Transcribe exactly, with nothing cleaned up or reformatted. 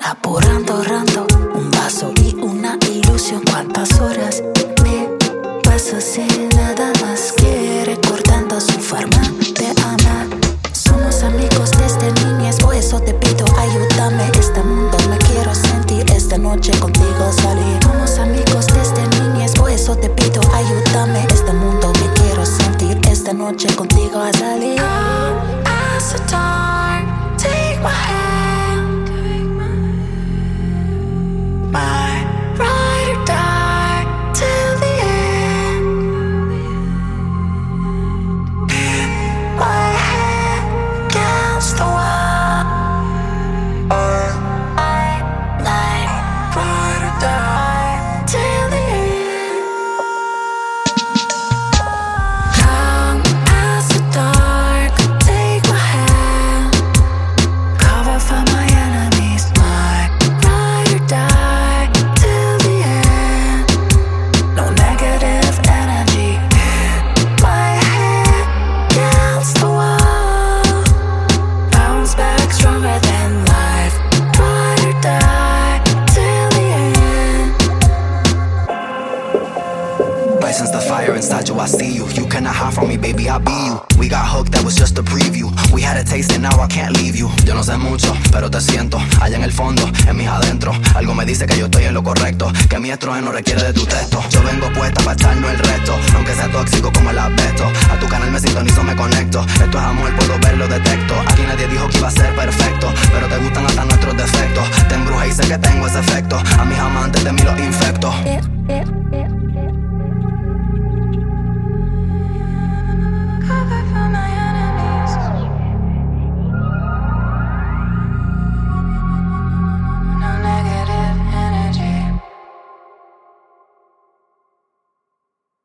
apurando, ahorrando un vaso y una ilusión. ¿Cuántas horas me paso sin nada más que recordando su forma de amar? Somos amigos desde niñez, por eso te pido ayúdame. Este mundo me quiero sentir, esta noche contigo salir. Somos amigos desde niñez, por eso te pido ayúdame. Este mundo me quiero sentir, esta noche contigo a salir. Come as the dawn, take my hand, my ride or die till the end. My head against the wall, I like ride or die till the end. Come as the dark, take my hand, cover for my enemies, my ride or die till the end. No negative energy, my head against the wall, bounce back stronger than life, ride or die till the end. License the fire inside you, I see you. You cannot hide from me, baby, I'll be you. We got hooked, that was just a preview. We had a taste and now I can't leave you. Yo no sé mucho, pero te siento allá en el fondo, en mis adentro. Algo me dice que yo estoy en lo correcto, que mi estrógeno requiere de tu texto. Yo vengo puesta para echarnos el resto, aunque sea tóxico como el asbesto. A tu canal me sintonizo, me conecto. Esto es amor, puedo verlo, detecto. Aquí nadie dijo que iba a ser perfecto, pero te gustan hasta nuestros defectos. Te embrujé y sé que tengo ese efecto. A mis amantes de mí los infecto. Yeah, yeah, yeah.